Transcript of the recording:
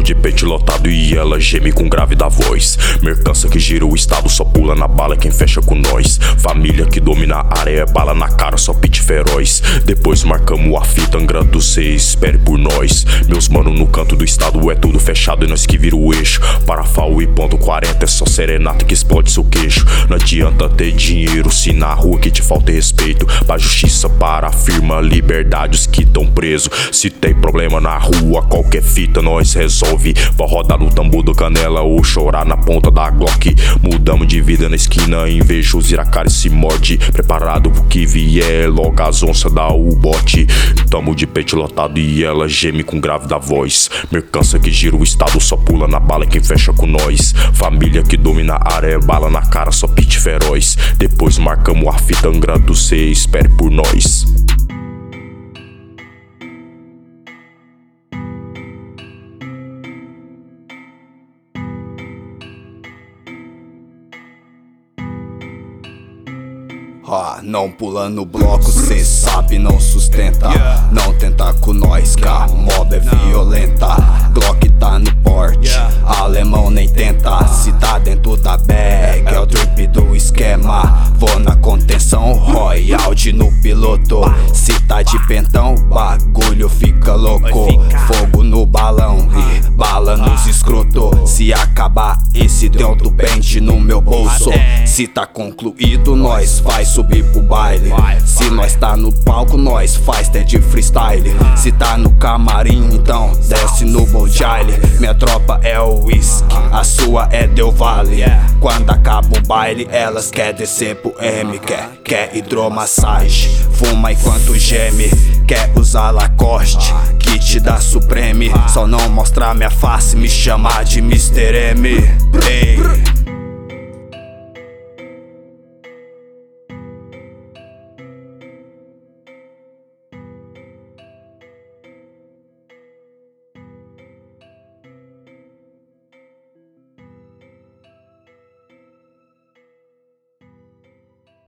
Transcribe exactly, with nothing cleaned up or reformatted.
Tamo de peito lotado e ela geme com grave da voz. Mercança que gira o estado, só pula na bala quem fecha com nós. Família que domina a área, é bala na cara, só pit feroz. Depois marcamos a fita, angrando cê, espere por nós. Meus mano no canto do estado é tudo fechado e nós que vira o eixo. Parafal e ponto quarenta é só serenata que explode seu queixo. Não adianta ter dinheiro se na rua que te falta respeito. Pra justiça, para a firma, liberdade os que tão presos. Se tem problema na rua, qualquer fita nós resolve. Vai rodar no tambor do canela ou chorar na ponta da Glock. Mudamos de vida na esquina, invejoso iracari se morde. Preparado pro que vier, logo as onças dá o bote. Tamo de peito lotado e ela geme com grave da voz. Mercança que gira o estado, só pula na bala quem fecha com nós. Família que domina a área, é bala na cara, só pit feroz. Depois marcamos a fita, angrando cê, espere por nós. Ah, não pula no bloco, cê sabe, não sustenta. Não tenta com nós, que a mob é violenta. Glock tá no porte, alemão nem tenta. Se tá dentro da bag, é o drip do esquema. Vou na contenção, royalty no piloto. Se tá de pentão, bagulho fica louco. Fogo no balão e bala nos escroto. Se acabar esse tem do pente no meu bolso. Se tá concluído, nós faz subir pro baile. Se nós tá no palco, nós faz até de freestyle. Se tá no camarim, então desce no Bojaile. Minha tropa é o whisky, a sua é Del Valle. Quando acaba o baile, elas quer descer pro M. Quer, quer hidromassagem, fuma enquanto geme. Quer usar Lacoste, kit da Supreme. Só não mostrar minha face, me chamar de mister M. Ei.